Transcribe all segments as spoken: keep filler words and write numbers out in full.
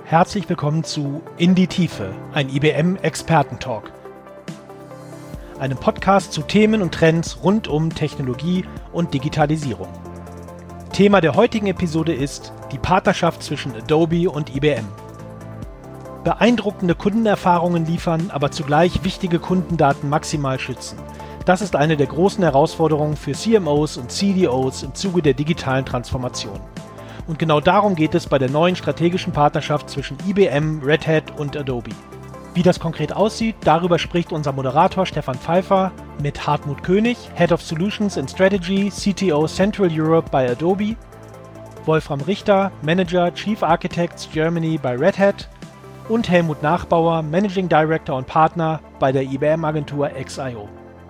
Herzlich willkommen zu In die Tiefe, ein I B M-Experten-Talk. Einem Podcast zu Themen und Trends rund um Technologie und Digitalisierung. Thema der heutigen Episode ist die Partnerschaft zwischen Adobe und I B M. Beeindruckende Kundenerfahrungen liefern, aber zugleich wichtige Kundendaten maximal schützen. Das ist eine der großen Herausforderungen für C M Os und C D Os im Zuge der digitalen Transformation. Und genau darum geht es bei der neuen strategischen Partnerschaft zwischen I B M, Red Hat und Adobe. Wie das konkret aussieht, darüber spricht unser Moderator Stefan Pfeiffer mit Hartmut König, Head of Solutions and Strategy, C T O Central Europe bei Adobe, Wolfram Richter, Manager Chief Architects Germany bei Red Hat und Helmut Nachbauer, Managing Director und Partner bei der I B M-Agentur X I O.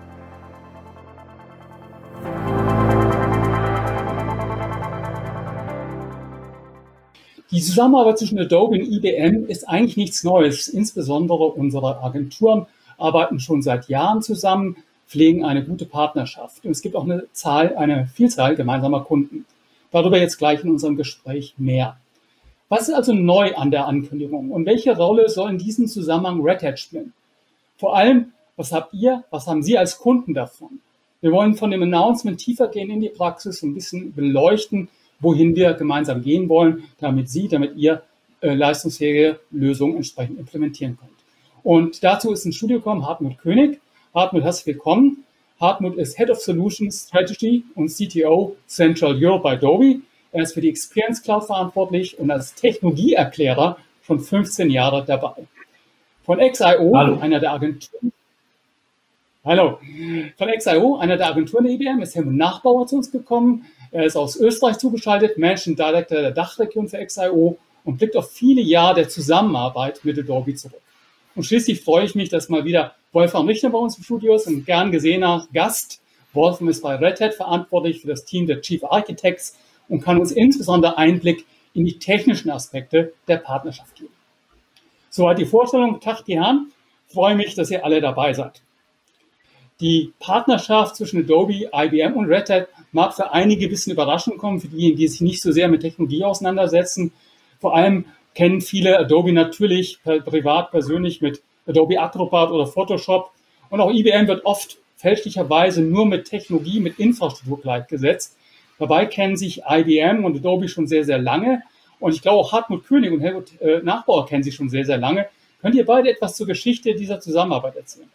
Die Zusammenarbeit zwischen Adobe und I B M ist eigentlich nichts Neues. Insbesondere unsere Agenturen arbeiten schon seit Jahren zusammen, pflegen eine gute Partnerschaft. Und es gibt auch eine Zahl, eine Vielzahl gemeinsamer Kunden. Darüber jetzt gleich in unserem Gespräch mehr. Was ist also neu an der Ankündigung und welche Rolle soll in diesem Zusammenhang Red Hat spielen? Vor allem, was habt ihr, was haben Sie als Kunden davon? Wir wollen von dem Announcement tiefer gehen in die Praxis und ein bisschen beleuchten, wohin wir gemeinsam gehen wollen, damit Sie, damit ihr äh, leistungsfähige Lösungen entsprechend implementieren könnt. Und dazu ist ins Studio gekommen Hartmut König. Hartmut, herzlich willkommen. Hartmut ist Head of Solutions Strategy und C T O Central Europe bei Adobe. Er ist für die Experience Cloud verantwortlich und als Technologieerklärer schon fünfzehn Jahre dabei. Von X I O, Hallo. einer der Agenturen, Hallo. Von X I O, einer der Agenturen der I B M, ist Helmut Nachbauer zu uns gekommen. Er ist aus Österreich zugeschaltet, Managing Director der Dachregion für X I O und blickt auf viele Jahre der Zusammenarbeit mit Adobe zurück. Und schließlich freue ich mich, dass mal wieder Wolfram Richter bei uns im Studio ist, ein gern gesehener Gast. Wolfram ist bei Red Hat verantwortlich für das Team der Chief Architects und kann uns insbesondere Einblick in die technischen Aspekte der Partnerschaft geben. Soweit die Vorstellung. Tag, die Herren. Ich freue mich, dass ihr alle dabei seid. Die Partnerschaft zwischen Adobe, I B M und Red Hat mag für einige ein bisschen überraschend kommen, für diejenigen, die sich nicht so sehr mit Technologie auseinandersetzen. Vor allem kennen viele Adobe natürlich per, privat, persönlich mit Adobe Acrobat oder Photoshop. Und auch I B M wird oft fälschlicherweise nur mit Technologie, mit Infrastruktur gleichgesetzt. Dabei kennen sich I B M und Adobe schon sehr, sehr lange. Und ich glaube, auch Hartmut König und Helmut äh, Nachbauer kennen sich schon sehr, sehr lange. Könnt ihr beide etwas zur Geschichte dieser Zusammenarbeit erzählen?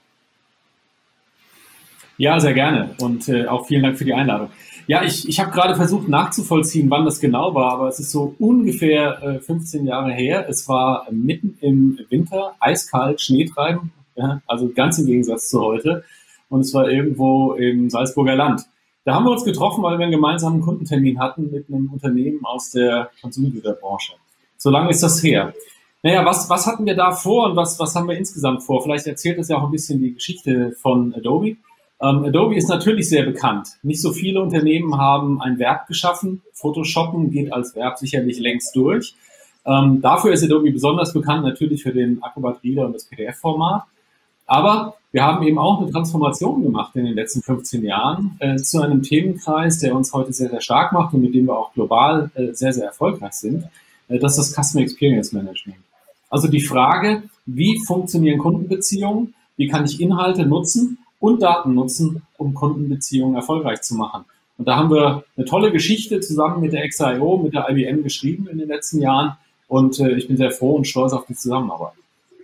Ja, sehr gerne und äh, auch vielen Dank für die Einladung. Ja, ich, ich habe gerade versucht nachzuvollziehen, wann das genau war, aber es ist so ungefähr äh, fünfzehn Jahre her. Es war mitten im Winter, eiskalt, Schneetreiben, ja, also ganz im Gegensatz zu heute. Und es war irgendwo im Salzburger Land. Da haben wir uns getroffen, weil wir einen gemeinsamen Kundentermin hatten mit einem Unternehmen aus der Konsumgüterbranche. So lange ist das her. Naja, was, was hatten wir da vor und was, was haben wir insgesamt vor? Vielleicht erzählt das ja auch ein bisschen die Geschichte von Adobe. Ähm, Adobe ist natürlich sehr bekannt. Nicht so viele Unternehmen haben ein Verb geschaffen. Photoshoppen geht als Verb sicherlich längst durch. Ähm, dafür ist Adobe besonders bekannt, natürlich für den Acrobat Reader und das P D F-Format. Aber wir haben eben auch eine Transformation gemacht in den letzten fünfzehn Jahren äh, zu einem Themenkreis, der uns heute sehr, sehr stark macht und mit dem wir auch global äh, sehr, sehr erfolgreich sind. Äh, das ist das Customer Experience Management. Also die Frage, wie funktionieren Kundenbeziehungen? Wie kann ich Inhalte nutzen und Daten nutzen, um Kundenbeziehungen erfolgreich zu machen. Und da haben wir eine tolle Geschichte zusammen mit der X I O, mit der I B M geschrieben in den letzten Jahren. Und äh, ich bin sehr froh und stolz auf die Zusammenarbeit.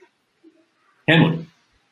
Helmut.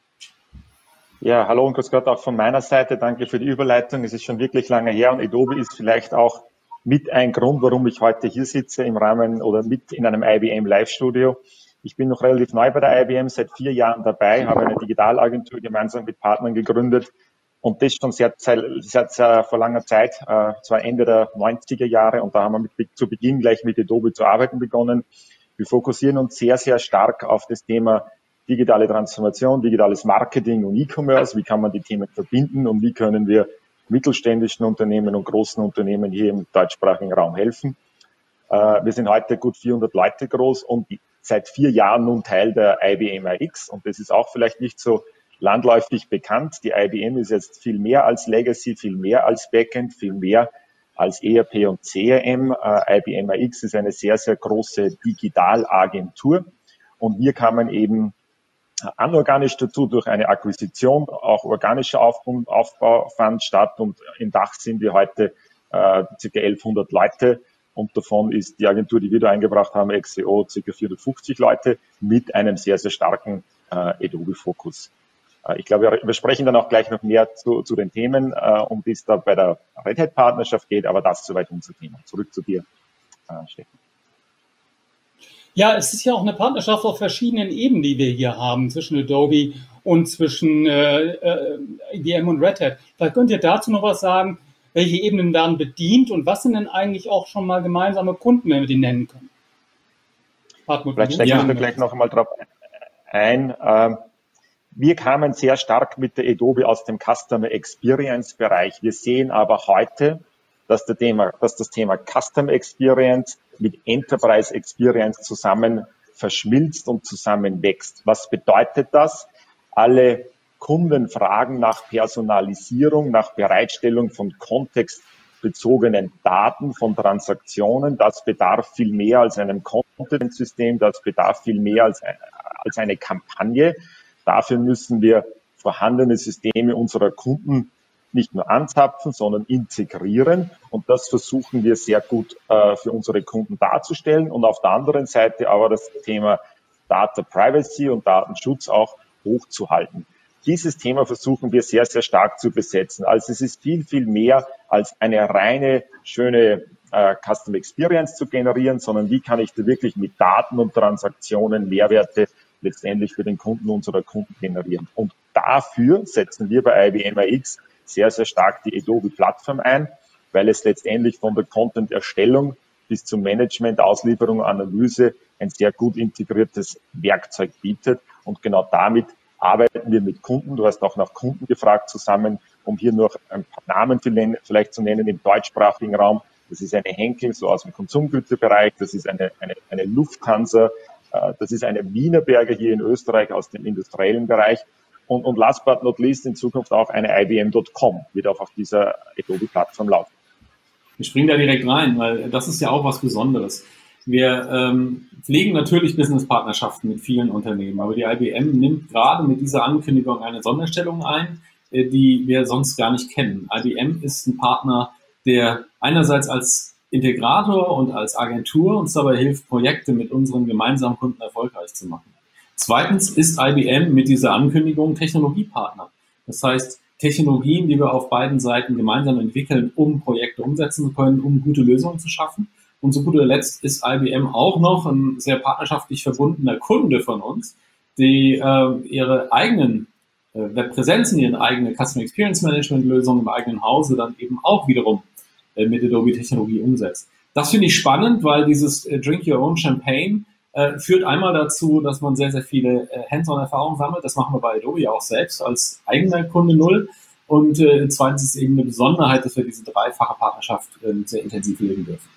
Ja, hallo und grüß Gott auch von meiner Seite. Danke für die Überleitung. Es ist schon wirklich lange her und Adobe ist vielleicht auch mit ein Grund, warum ich heute hier sitze im Rahmen oder mit in einem I B M Live-Studio. Ich bin noch relativ neu bei der I B M, seit vier Jahren dabei, habe eine Digitalagentur gemeinsam mit Partnern gegründet und das schon seit, seit, seit, seit vor langer Zeit, äh, zwar Ende der neunziger Jahre, und da haben wir mit, zu Beginn gleich mit Adobe zu arbeiten begonnen. Wir fokussieren uns sehr, sehr stark auf das Thema digitale Transformation, digitales Marketing und E-Commerce. Wie kann man die Themen verbinden und wie können wir mittelständischen Unternehmen und großen Unternehmen hier im deutschsprachigen Raum helfen? Äh, wir sind heute gut vierhundert Leute groß und seit vier Jahren nun Teil der I B M A X, und das ist auch vielleicht nicht so landläufig bekannt. Die I B M ist jetzt viel mehr als Legacy, viel mehr als Backend, viel mehr als E R P und C R M. Äh, I B M A X ist eine sehr, sehr große Digitalagentur und wir kamen eben anorganisch dazu durch eine Akquisition, auch organischer Aufbau, Aufbau fand statt und in Dach sind wir heute äh, ca. elfhundert Leute und davon ist die Agentur, die wir da eingebracht haben, X E O, ca. vierhundertfünfzig Leute mit einem sehr, sehr starken äh, Adobe-Fokus. Äh, ich glaube, wir, wir sprechen dann auch gleich noch mehr zu, zu den Themen, äh, um die es da bei der Red Hat-Partnerschaft geht, aber das ist soweit unser Thema. Zurück zu dir, äh, Steffen. Ja, es ist ja auch eine Partnerschaft auf verschiedenen Ebenen, die wir hier haben, zwischen Adobe und zwischen äh, äh, I B M und Red Hat. Vielleicht könnt ihr dazu noch was sagen, welche Ebenen werden bedient und was sind denn eigentlich auch schon mal gemeinsame Kunden, wenn wir die nennen können? Hartmut, vielleicht steige ich da gleich noch einmal drauf ein. Wir kamen sehr stark mit der Adobe aus dem Customer Experience Bereich. Wir sehen aber heute, dass, der Thema, dass das Thema Customer Experience mit Enterprise Experience zusammen verschmilzt und zusammenwächst. Was bedeutet das? Alle Kunden fragen nach Personalisierung, nach Bereitstellung von kontextbezogenen Daten, von Transaktionen. Das bedarf viel mehr als einem Content-System, das bedarf viel mehr als, als eine Kampagne. Dafür müssen wir vorhandene Systeme unserer Kunden nicht nur anzapfen, sondern integrieren. Und das versuchen wir sehr gut äh, für unsere Kunden darzustellen. Und auf der anderen Seite aber das Thema Data Privacy und Datenschutz auch hochzuhalten. Dieses Thema versuchen wir sehr, sehr stark zu besetzen. Also es ist viel, viel mehr als eine reine, schöne äh, Custom Experience zu generieren, sondern wie kann ich da wirklich mit Daten und Transaktionen Mehrwerte letztendlich für den Kunden unserer Kunden generieren. Und dafür setzen wir bei I B M A X sehr, sehr stark die Adobe-Plattform ein, weil es letztendlich von der Content-Erstellung bis zum Management, Auslieferung, Analyse ein sehr gut integriertes Werkzeug bietet. Und genau damit arbeiten wir mit Kunden. Du hast auch nach Kunden gefragt zusammen, um hier noch ein paar Namen vielleicht zu nennen im deutschsprachigen Raum. Das ist eine Henkel, so aus dem Konsumgüterbereich. Das ist eine, eine, eine Lufthansa. Das ist eine Wienerberger hier in Österreich aus dem industriellen Bereich. Und, und last but not least in Zukunft auch eine I B M Punkt com wird auch auf dieser Adobe-Plattform laufen. Wir springen da direkt rein, weil das ist ja auch was Besonderes. Wir ähm, pflegen natürlich Business-Partnerschaften mit vielen Unternehmen, aber die I B M nimmt gerade mit dieser Ankündigung eine Sonderstellung ein, äh, die wir sonst gar nicht kennen. I B M ist ein Partner, der einerseits als Integrator und als Agentur uns dabei hilft, Projekte mit unseren gemeinsamen Kunden erfolgreich zu machen. Zweitens ist I B M mit dieser Ankündigung Technologiepartner. Das heißt, Technologien, die wir auf beiden Seiten gemeinsam entwickeln, um Projekte umsetzen zu können, um gute Lösungen zu schaffen. Und zu guter Letzt ist I B M auch noch ein sehr partnerschaftlich verbundener Kunde von uns, die äh, ihre eigenen äh, Webpräsenzen, ihre eigene Customer Experience Management Lösungen im eigenen Hause dann eben auch wiederum äh, mit Adobe Technologie umsetzt. Das finde ich spannend, weil dieses äh, Drink Your Own Champagne äh, führt einmal dazu, dass man sehr, sehr viele äh, Hands-on-Erfahrungen sammelt. Das machen wir bei Adobe auch selbst als eigener Kunde Null. Und äh, zweitens ist eben eine Besonderheit, dass wir diese dreifache Partnerschaft äh, sehr intensiv leben dürfen.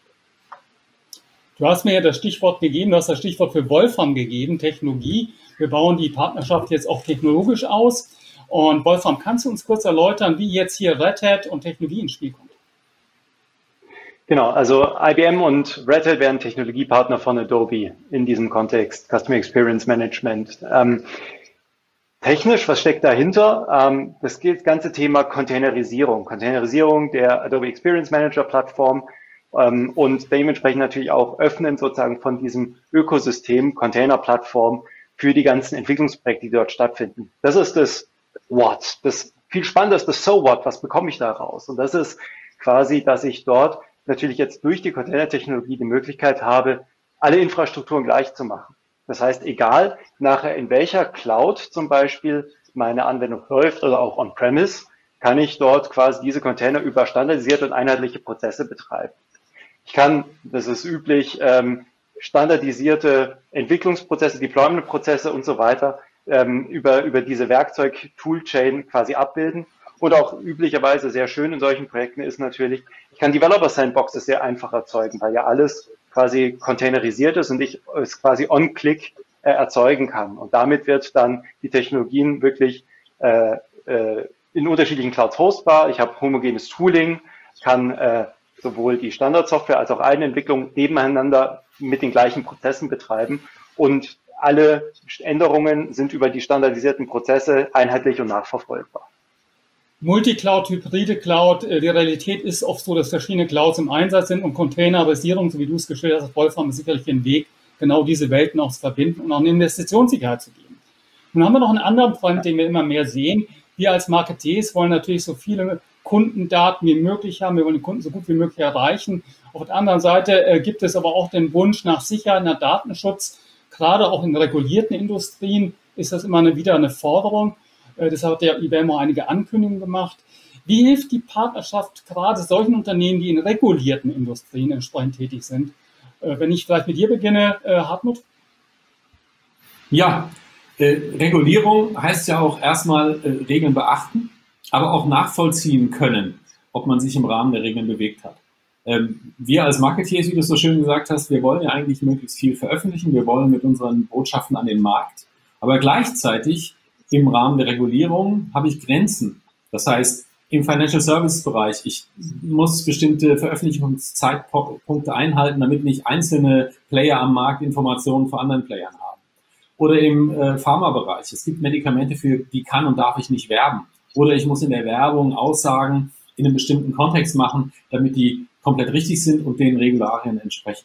Du hast mir ja das Stichwort gegeben, du hast das Stichwort für Wolfram gegeben, Technologie. Wir bauen die Partnerschaft jetzt auch technologisch aus. Und Wolfram, kannst du uns kurz erläutern, wie jetzt hier Red Hat und Technologie ins Spiel kommt? Genau, also I B M und Red Hat werden Technologiepartner von Adobe in diesem Kontext, Customer Experience Management. Ähm, technisch, was steckt dahinter? Ähm, das gilt das ganze Thema Containerisierung. Containerisierung der Adobe Experience Manager Plattform. Ähm, und dementsprechend natürlich auch öffnen sozusagen von diesem Ökosystem, Container-Plattform für die ganzen Entwicklungsprojekte, die dort stattfinden. Das ist das What. Das viel spannender ist das So What. Was bekomme ich da raus? Und das ist quasi, dass ich dort natürlich jetzt durch die Container-Technologie die Möglichkeit habe, alle Infrastrukturen gleich zu machen. Das heißt, egal nachher in welcher Cloud zum Beispiel meine Anwendung läuft oder auch on-premise, kann ich dort quasi diese Container über standardisierte und einheitliche Prozesse betreiben. Ich kann, das ist üblich, ähm, standardisierte Entwicklungsprozesse, Deployment-Prozesse und so weiter ähm, über, über diese Werkzeug-Toolchain quasi abbilden. Und auch üblicherweise sehr schön in solchen Projekten ist natürlich, ich kann Developer-Sandboxes sehr einfach erzeugen, weil ja alles quasi containerisiert ist und ich es quasi on-click äh, erzeugen kann. Und damit wird dann die Technologien wirklich äh, äh, in unterschiedlichen Clouds hostbar. Ich habe homogenes Tooling. kann äh, sowohl die Standardsoftware als auch Eigenentwicklung nebeneinander mit den gleichen Prozessen betreiben und alle Änderungen sind über die standardisierten Prozesse einheitlich und nachverfolgbar. Multicloud, hybride Cloud, die Realität ist oft so, dass verschiedene Clouds im Einsatz sind und Containerisierung, so wie du es geschildert hast, Wolfram, ist sicherlich ein Weg, genau diese Welten auch zu verbinden und auch eine Investitionssicherheit zu geben. Nun haben wir noch einen anderen Trend, den wir immer mehr sehen. Wir als Marketeers wollen natürlich so viele Kundendaten wie möglich haben. Wir wollen den Kunden so gut wie möglich erreichen. Auf der anderen Seite äh, gibt es aber auch den Wunsch nach Sicherheit, nach Datenschutz. Gerade auch in regulierten Industrien ist das immer eine, wieder eine Forderung. Äh, deshalb hat der I B M auch einige Ankündigungen gemacht. Wie hilft die Partnerschaft gerade solchen Unternehmen, die in regulierten Industrien entsprechend tätig sind? Äh, wenn ich vielleicht mit dir beginne, äh, Hartmut? Ja, äh, Regulierung heißt ja auch erstmal äh, Regeln beachten, aber auch nachvollziehen können, ob man sich im Rahmen der Regeln bewegt hat. Ähm, wir als Marketeers, wie du es so schön gesagt hast, wir wollen ja eigentlich möglichst viel veröffentlichen, wir wollen mit unseren Botschaften an den Markt, aber gleichzeitig im Rahmen der Regulierung habe ich Grenzen. Das heißt, im Financial Services Bereich, ich muss bestimmte Veröffentlichungszeitpunkte einhalten, damit nicht einzelne Player am Markt Informationen von anderen Playern haben. Oder im äh, Pharmabereich, es gibt Medikamente, für die kann und darf ich nicht werben. Oder ich muss in der Werbung Aussagen in einem bestimmten Kontext machen, damit die komplett richtig sind und den Regularien entsprechen.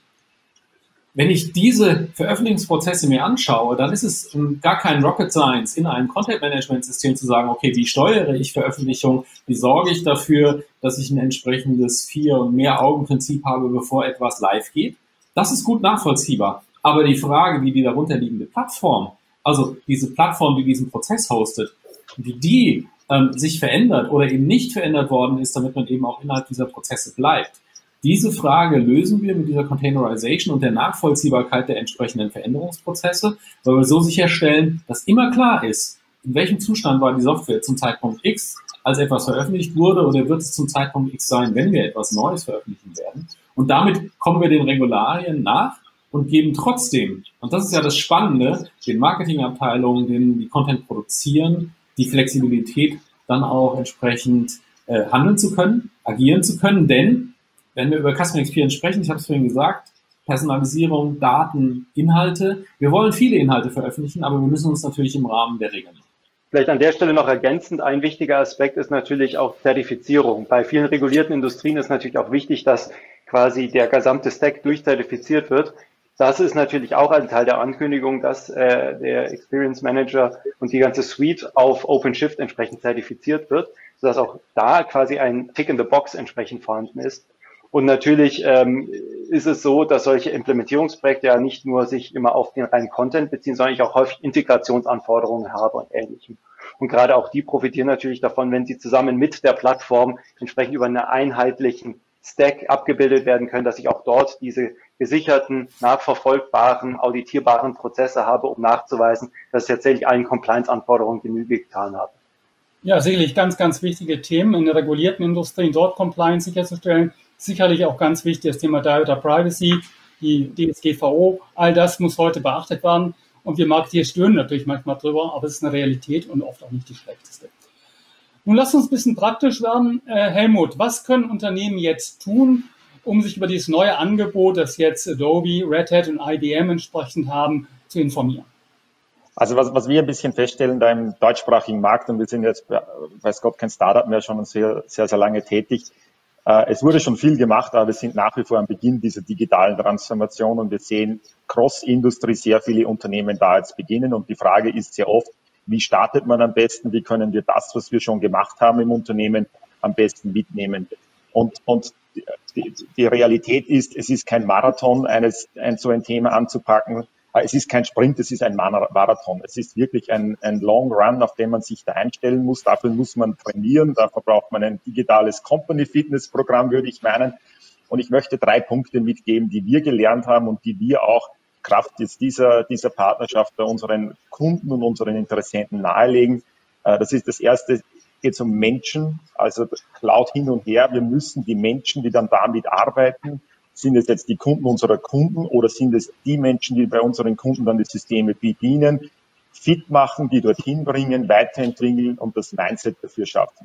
Wenn ich diese Veröffentlichungsprozesse mir anschaue, dann ist es gar kein Rocket Science, in einem Content-Management-System zu sagen, okay, wie steuere ich Veröffentlichung, wie sorge ich dafür, dass ich ein entsprechendes Vier- und Mehr-Augen-Prinzip habe, bevor etwas live geht. Das ist gut nachvollziehbar. Aber die Frage, wie die darunterliegende Plattform, also diese Plattform, die diesen Prozess hostet, wie die ähm, sich verändert oder eben nicht verändert worden ist, damit man eben auch innerhalb dieser Prozesse bleibt. Diese Frage lösen wir mit dieser Containerization und der Nachvollziehbarkeit der entsprechenden Veränderungsprozesse, weil wir so sicherstellen, dass immer klar ist, in welchem Zustand war die Software zum Zeitpunkt X, als etwas veröffentlicht wurde, oder wird es zum Zeitpunkt X sein, wenn wir etwas Neues veröffentlichen werden. Und damit kommen wir den Regularien nach und geben trotzdem, und das ist ja das Spannende, den Marketingabteilungen, denen die Content produzieren, die Flexibilität, dann auch entsprechend äh, handeln zu können, agieren zu können, denn wenn wir über Customer Experience sprechen, ich habe es vorhin gesagt, Personalisierung, Daten, Inhalte. Wir wollen viele Inhalte veröffentlichen, aber wir müssen uns natürlich im Rahmen der Regeln machen. Vielleicht an der Stelle noch ergänzend, ein wichtiger Aspekt ist natürlich auch Zertifizierung. Bei vielen regulierten Industrien ist natürlich auch wichtig, dass quasi der gesamte Stack durchzertifiziert wird. Das ist natürlich auch ein Teil der Ankündigung, dass äh, der Experience Manager und die ganze Suite auf OpenShift entsprechend zertifiziert wird, sodass auch da quasi ein Tick in the Box entsprechend vorhanden ist. Und natürlich ähm, ist es so, dass solche Implementierungsprojekte ja nicht nur sich immer auf den reinen Content beziehen, sondern ich auch häufig Integrationsanforderungen habe und Ähnlichem. Und gerade auch die profitieren natürlich davon, wenn sie zusammen mit der Plattform entsprechend über einen einheitlichen Stack abgebildet werden können, dass ich auch dort diese gesicherten, nachverfolgbaren, auditierbaren Prozesse habe, um nachzuweisen, dass ich tatsächlich allen Compliance-Anforderungen Genüge getan habe. Ja, sicherlich ganz, ganz wichtige Themen in der regulierten Industrie, dort Compliance sicherzustellen. Sicherlich auch ganz wichtig das Thema Data Privacy, die D S G V O, all das muss heute beachtet werden. Und wir Marketeers stöhnen natürlich manchmal drüber, aber es ist eine Realität und oft auch nicht die schlechteste. Nun lasst uns ein bisschen praktisch werden. Äh, Helmut, was können Unternehmen jetzt tun, um sich über dieses neue Angebot, das jetzt Adobe, Red Hat und I B M entsprechend haben, zu informieren? Also was, was wir ein bisschen feststellen da im deutschsprachigen Markt, und wir sind jetzt, weiß Gott, kein Startup mehr, schon sehr, sehr, sehr lange tätig. Äh, es wurde schon viel gemacht, aber wir sind nach wie vor am Beginn dieser digitalen Transformation und wir sehen Cross-Industrie sehr viele Unternehmen da jetzt beginnen. Und die Frage ist sehr oft, wie startet man am besten? Wie können wir das, was wir schon gemacht haben im Unternehmen, am besten mitnehmen? Und, und die, die Realität ist, es ist kein Marathon, eines, ein, so ein Thema anzupacken. Es ist kein Sprint, es ist ein Marathon. Es ist wirklich ein, ein Long Run, auf den man sich da einstellen muss. Dafür muss man trainieren. Dafür braucht man ein digitales Company-Fitness-Programm, würde ich meinen. Und ich möchte drei Punkte mitgeben, die wir gelernt haben und die wir auch Kraft jetzt dieser, dieser Partnerschaft bei unseren Kunden und unseren Interessenten nahelegen. Das ist das erste, geht es um Menschen, also Cloud hin und her. Wir müssen die Menschen, die dann damit arbeiten, sind es jetzt die Kunden unserer Kunden oder sind es die Menschen, die bei unseren Kunden dann die Systeme bedienen, fit machen, die dorthin bringen, weiterentwickeln und das Mindset dafür schaffen.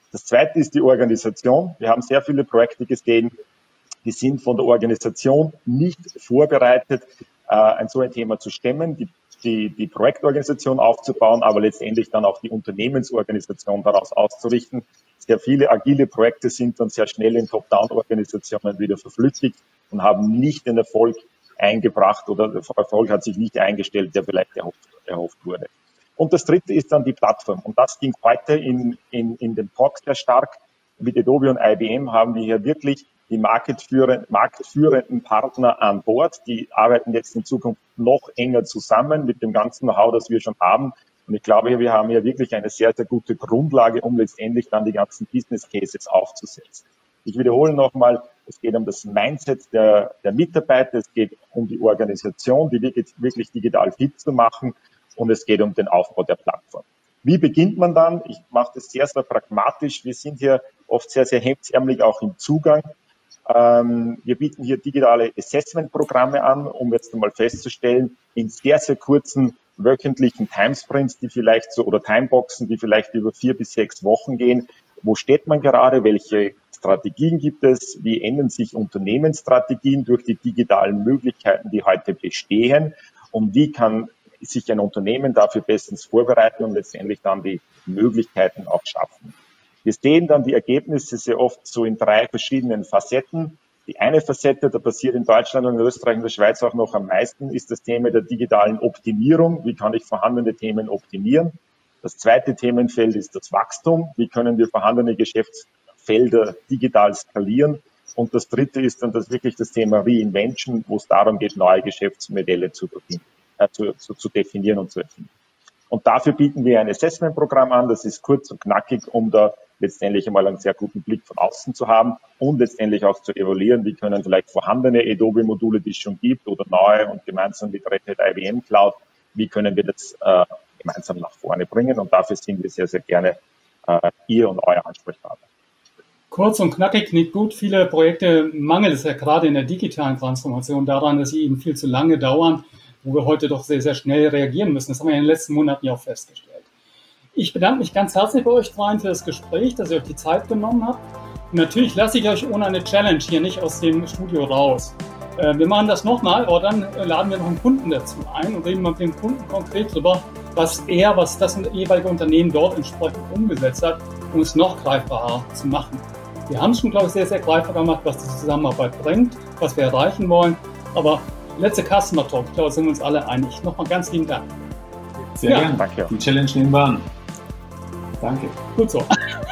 Das zweite ist die Organisation. Wir haben sehr viele Projekte gesehen, die sind von der Organisation nicht vorbereitet, ein so ein Thema zu stemmen, die, die, die Projektorganisation aufzubauen, aber letztendlich dann auch die Unternehmensorganisation daraus auszurichten. Sehr viele agile Projekte sind dann sehr schnell in Top-Down-Organisationen wieder verflüchtigt und haben nicht den Erfolg eingebracht oder der Erfolg hat sich nicht eingestellt, der vielleicht erhofft, erhofft wurde. Und das dritte ist dann die Plattform. Und das ging heute in, in, in den Talks sehr stark. Mit Adobe und I B M haben wir hier wirklich die marktführenden, marktführenden Partner an Bord. Die arbeiten jetzt in Zukunft noch enger zusammen mit dem ganzen Know-how, das wir schon haben. Und ich glaube, wir haben hier wirklich eine sehr, sehr gute Grundlage, um letztendlich dann die ganzen Business Cases aufzusetzen. Ich wiederhole nochmal, es geht um das Mindset der, der Mitarbeiter, es geht um die Organisation, die wirklich, wirklich digital fit zu machen und es geht um den Aufbau der Plattform. Wie beginnt man dann? Ich mache das sehr, sehr pragmatisch. Wir sind hier oft sehr, sehr hemdsärmelig auch im Zugang. Ähm, wir bieten hier digitale Assessment-Programme an, um jetzt einmal festzustellen, in sehr, sehr kurzen wöchentlichen Timesprints, die vielleicht so, oder Timeboxen, die vielleicht über vier bis sechs Wochen gehen. Wo steht man gerade? Welche Strategien gibt es? Wie ändern sich Unternehmensstrategien durch die digitalen Möglichkeiten, die heute bestehen? Und wie kann sich ein Unternehmen dafür bestens vorbereiten und letztendlich dann die Möglichkeiten auch schaffen? Wir sehen dann die Ergebnisse sehr oft so in drei verschiedenen Facetten. Die eine Facette, da passiert in Deutschland und in Österreich und der Schweiz auch noch am meisten, ist das Thema der digitalen Optimierung. Wie kann ich vorhandene Themen optimieren? Das zweite Themenfeld ist das Wachstum. Wie können wir vorhandene Geschäftsfelder digital skalieren? Und das dritte ist dann das wirklich das Thema Reinvention, wo es darum geht, neue Geschäftsmodelle zu, äh, zu, zu, zu definieren und zu erfinden. Und dafür bieten wir ein Assessment-Programm an. Das ist kurz und knackig, um da letztendlich einmal einen sehr guten Blick von außen zu haben und letztendlich auch zu evaluieren, wie können vielleicht vorhandene Adobe-Module, die es schon gibt, oder neue und gemeinsam mit Red Hat I B M Cloud, wie können wir das äh, gemeinsam nach vorne bringen. Und dafür sind wir sehr, sehr gerne äh, Ihr und euer Ansprechpartner. Kurz und knackig, nicht gut. Viele Projekte mangelt es ja gerade in der digitalen Transformation daran, dass sie eben viel zu lange dauern, wo wir heute doch sehr, sehr schnell reagieren müssen. Das haben wir in den letzten Monaten ja auch festgestellt. Ich bedanke mich ganz herzlich bei euch dreien für das Gespräch, dass ihr euch die Zeit genommen habt. Und natürlich lasse ich euch ohne eine Challenge hier nicht aus dem Studio raus. Äh, wir machen das nochmal, aber dann laden wir noch einen Kunden dazu ein und reden mal mit dem Kunden konkret darüber, was er, was das jeweilige Unternehmen dort entsprechend umgesetzt hat, um es noch greifbarer zu machen. Wir haben es schon, glaube ich, sehr, sehr greifbar gemacht, was die Zusammenarbeit bringt, was wir erreichen wollen. Aber letzte Customer Talk, ich glaube, sind wir uns alle einig. Nochmal ganz lieben Dank. Sehr ja. Gerne. Danke. Die Challenge nehmen wir an. Danke. Gut so.